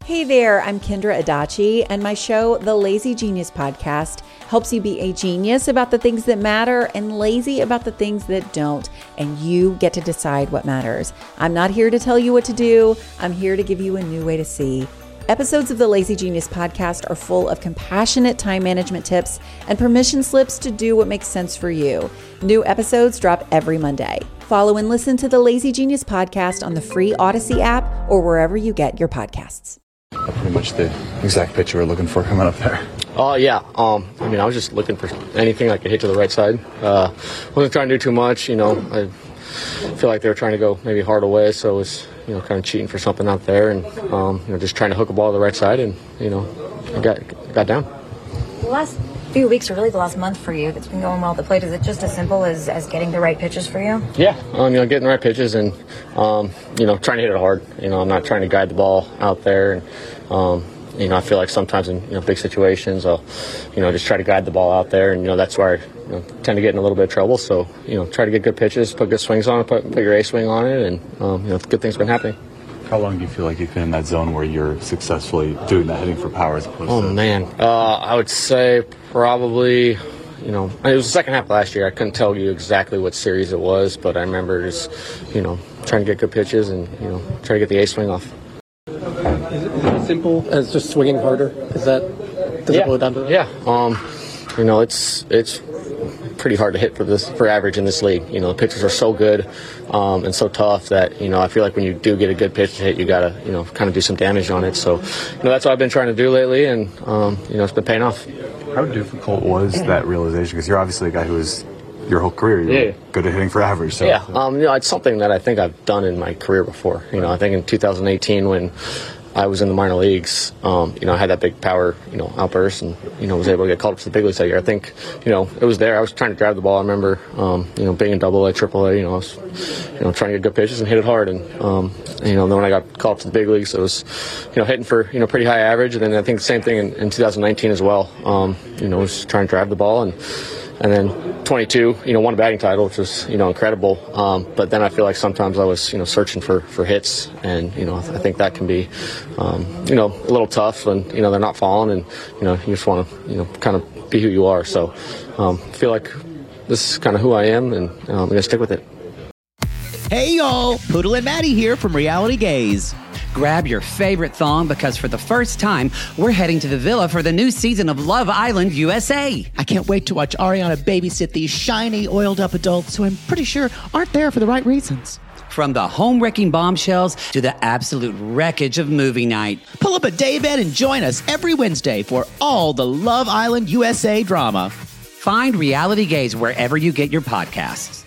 Hey there, I'm Kendra Adachi, and my show, The Lazy Genius Podcast, helps you be a genius about the things that matter and lazy about the things that don't, and you get to decide what matters. I'm not here to tell you what to do. I'm here to give you a new way to see. Episodes of the Lazy Genius Podcast are full of compassionate time management tips and permission slips to do what makes sense for you. New episodes drop every Monday. Follow and listen to the Lazy Genius Podcast on the free Odyssey app or wherever you get your podcasts. Pretty much the exact pitch you were looking for coming up there. Yeah. I was just looking for anything I could hit to the right side. Wasn't trying to do too much. I feel like they were trying to go maybe hard away, so it was, kind of cheating for something out there, and just trying to hook a ball to the right side, and I got down. The last few weeks, or really the last month for you, that's been going well at the plate. Is it just as simple as getting the right pitches for you? Yeah, getting the right pitches and trying to hit it hard. I'm not trying to guide the ball out there, and I feel like sometimes in big situations I'll just try to guide the ball out there, and that's where I tend to get in a little bit of trouble. So try to get good pitches, put good swings on it, put your A swing on it, and good things have been happening. How long do you feel like you've been in that zone where you're successfully doing that, hitting for power as opposed to... man. I would say probably, it was the second half of last year. I couldn't tell you exactly what series it was, but I remember just, trying to get good pitches and, try to get the A swing off. Is it as simple as just swinging harder? Does it boil down to that? Yeah. It's pretty hard to hit for average in this league. The pitchers are so good and so tough that I feel like when you do get a good pitch to hit, you gotta kind of do some damage on it. So that's what I've been trying to do lately, and it's been paying off. How difficult was that realization? Because you're obviously a guy who was your whole career you're good at hitting for average. So. Yeah, it's something that I think I've done in my career before. I think in 2018 when I was in the minor leagues, I had that big power, outburst, and, was able to get called up to the big leagues that year. I think, it was there. I was trying to drive the ball. I remember, being in Double-A, Triple-A, I was, trying to get good pitches and hit it hard. And, then when I got called up to the big leagues, it was, hitting for, pretty high average. And then I think the same thing in 2019 as well. Was trying to drive the ball, and then 22, won a batting title, which was, incredible. But then I feel like sometimes I was, searching for hits, and, I think that can be, a little tough when, they're not falling, and, you just want to, kind of be who you are. So I feel like this is kind of who I am, and I'm going to stick with it. Hey, y'all. Poodle and Maddie here from Reality Gaze. Grab your favorite thong because for the first time, we're heading to the villa for the new season of Love Island USA. I can't wait to watch Ariana babysit these shiny, oiled-up adults who I'm pretty sure aren't there for the right reasons. From the home-wrecking bombshells to the absolute wreckage of movie night. Pull up a daybed and join us every Wednesday for all the Love Island USA drama. Find Reality Gaze wherever you get your podcasts.